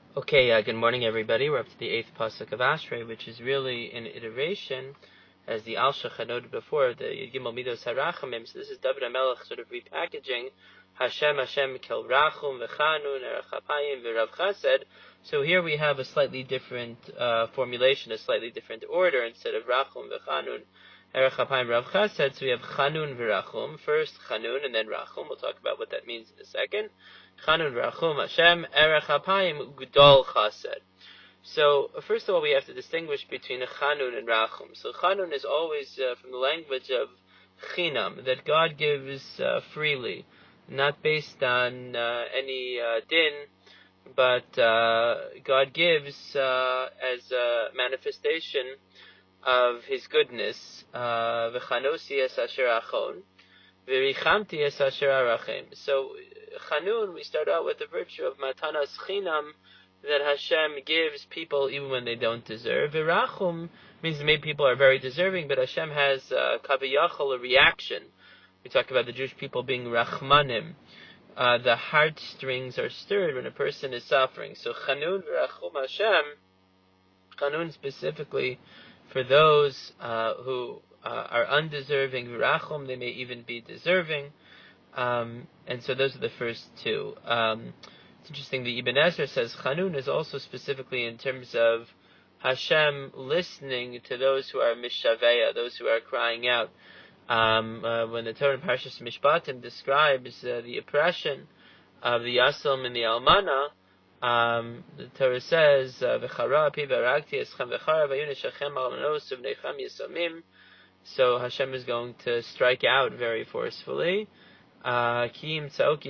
Okay, good morning, everybody. We're up to the 8th pasuk of Ashrei, which is really an iteration, as the Alshach had noted before, the Yud Gimel Midos HaRachamim. So this is David HaMelech sort of repackaging Hashem Kel Rachum V'Chanun Erech Hapayim V'Rav Chesed. So here we have a slightly different formulation, a slightly different order. Instead of Rachum V'Chanun Erech Hapayim Rav Chesed, so we have Chanun V'Rachum. First Chanun and then Rachum. We'll talk about what that means in a second. Chanun V'Rachum Hashem Erech Hapayim Gdol Chesed. So, first of all, we have to distinguish between a Chanun and Rachum. So, Chanun is always from the language of Chinam, that God gives freely, not based on any din, but God gives as a manifestation of His goodness. V'chanosi es asher achon, v'richamti es asher arachem. So, Chanun, we start out with the virtue of Matanas Chinam, that Hashem gives people even when they don't deserve. Virachum means that maybe people are very deserving, but Hashem has kaviyachol, a reaction. We talk about the Jewish people being rachmanim. The heartstrings are stirred when a person is suffering. So Chanun Virachum Hashem, Chanun specifically for those who are undeserving. Virachum, they may even be deserving. And so those are the first two. It's interesting that Ibn Ezra says Chanun is also specifically in terms of Hashem listening to those who are mishaveya, those who are crying out. When the Torah in Parshas Mishpatim describes the oppression of the Yasom and the Almana, the Torah says, "V'chara pi v'aragti eschem v'chara v'yun eshachem almanos uvnechem yisomim." So Hashem is going to strike out very forcefully. Hashem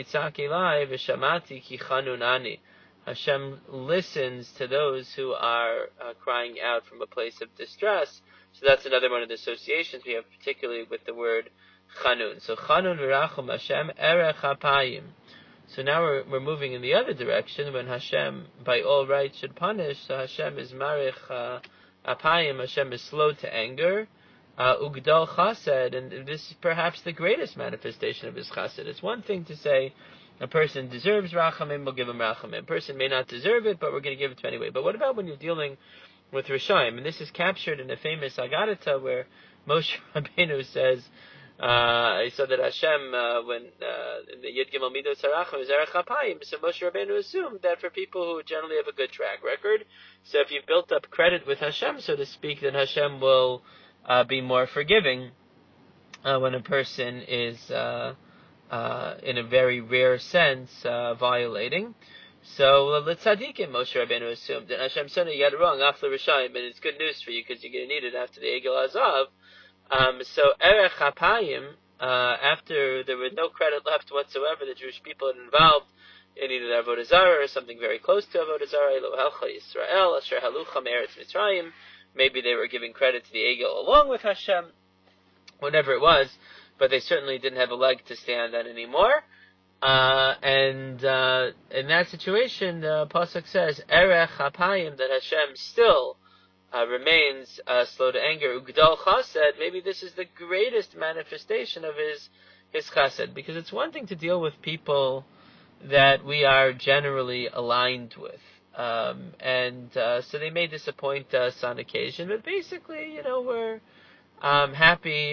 listens to those who are crying out from a place of distress. So that's another one of the associations we have, particularly with the word Chanun. So Chanun v'rachum Hashem erech hapayim. So now we're moving in the other direction when Hashem, by all rights, should punish. So Hashem is marich hapayim. Hashem is slow to anger. Ugdal chesed, and this is perhaps the greatest manifestation of his chesed. It's one thing to say a person deserves rachamim, we'll give him rachamim. A person may not deserve it, but we're going to give it to him anyway. But what about when you're dealing with Rishaim? And this is captured in a famous Agadata where Moshe Rabbeinu says, so that Hashem, when in the Yud Gimel Midos HaRachamim is Erech Hapayim, so Moshe Rabbeinu assumed that for people who generally have a good track record, so if you've built up credit with Hashem, so to speak, then Hashem will be more forgiving when a person is, in a very rare sense, violating. So the tzaddikim, Moshe Rabbeinu assumed, and Hashem said, you got it wrong, Afla Rishayim, and it's good news for you because you're going to need it after the Egel Azav. So Erech Hapayim, after there was no credit left whatsoever, the Jewish people had involved in either Avodah Zarah or something very close to Avodah Zarah, Elo Helcha Yisrael, Asher Halucha Me'eretz Mitzrayim. Maybe they were giving credit to the Egel along with Hashem, whatever it was, but they certainly didn't have a leg to stand on anymore. And in that situation, the Pasuk says, Erech Hapayim, that Hashem still remains slow to anger. Ugdal Chesed, maybe this is the greatest manifestation of his Chesed, because it's one thing to deal with people that we are generally aligned with. So they may disappoint us on occasion, but basically, we're happy,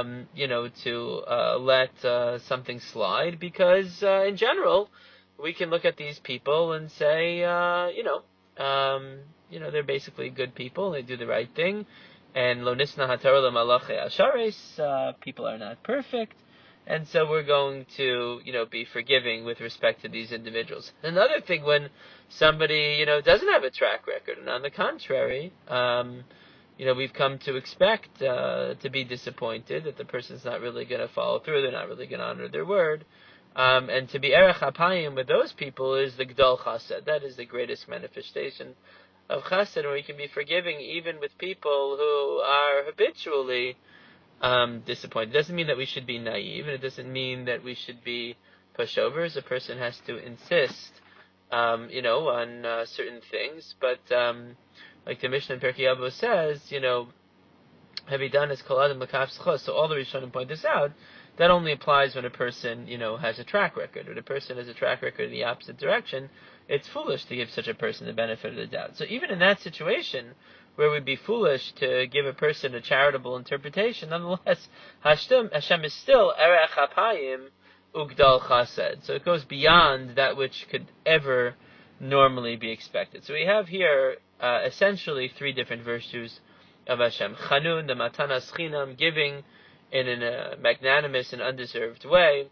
to let something slide, because in general, we can look at these people and say, they're basically good people, they do the right thing, and lo nisna haTorah l'malache ashares, people are not perfect, and so we're going to, be forgiving with respect to these individuals. Another thing, when somebody, doesn't have a track record, and on the contrary, we've come to expect to be disappointed that the person's not really going to follow through, they're not really going to honor their word. And to be Erech Hapayim with those people is the Gdol Chesed. That is the greatest manifestation of Chesed, where we can be forgiving even with people who are habitually disappointed. It doesn't mean that we should be naive, and it doesn't mean that we should be pushovers. A person has to insist, on certain things, but like the Mishnah in Pirkei Avos says, have you done as kol adam l'kaf zchos? So all the Rishonim point this out, that only applies when a person, has a track record. When a person has a track record in the opposite direction, it's foolish to give such a person the benefit of the doubt. So even in that situation, where we'd be foolish to give a person a charitable interpretation, nonetheless, Hashem is still Erech HaPayim Ugdal Chased. So it goes beyond that which could ever normally be expected. So we have here essentially three different virtues of Hashem. Chanun, the Matanas Chinam, giving in a magnanimous and undeserved way.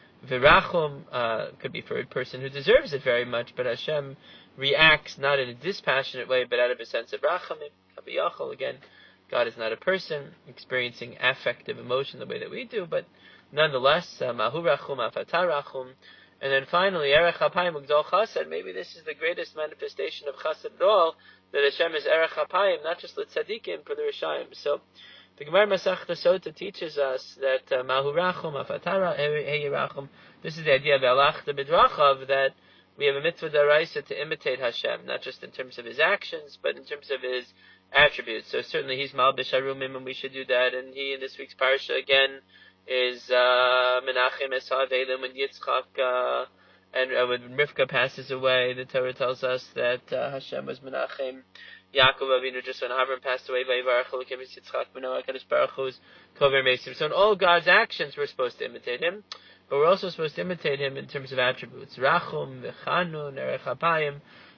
Virachum could be for a person who deserves it very much, but Hashem reacts not in a dispassionate way, but out of a sense of rachamim. Kabiyachol, again, God is not a person experiencing affective emotion the way that we do, but nonetheless, mahu rachum afatar rachum. And then finally, Erech HaPayim Ugdal Chased. Maybe this is the greatest manifestation of Chased at all, that Hashem is Erech HaPayim, not just l'tzadikim, for the Rishayim. So, the Gemara Masechta Sota teaches us that Mahu Rachum Afatara Heyi Rachum. This is the idea of Alachta B'drachav, that we have a mitzvah daraisa to imitate Hashem, not just in terms of His actions, but in terms of His attributes. So certainly He's Malbish Harumim, and we should do that. And He, in this week's parsha again, is Menachem Esav Elim and Yitzchak, and when Rivka passes away, the Torah tells us that Hashem was Menachem Yaakov Avinu, just when Avram passed away, Vayivarach Elokim Yitzchak B'Noah HaKadosh Baruch Hu's Kover Mesim. So in all God's actions, we're supposed to imitate Him, but we're also supposed to imitate Him in terms of attributes. Rachum, V'chanun, Erech HaPayim.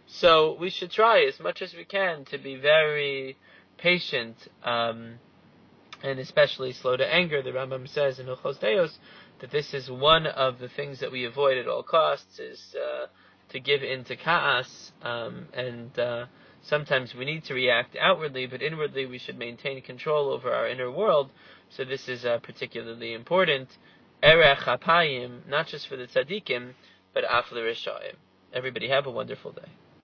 So we should try as much as we can to be very patient, and especially slow to anger. The Rambam says in Hilchos Deos that this is one of the things that we avoid at all costs, is to give in to ka'as, and sometimes we need to react outwardly, but inwardly we should maintain control over our inner world. So this is particularly important. Erech HaPayim, not just for the tzaddikim, but af l'rishayim. Everybody have a wonderful day.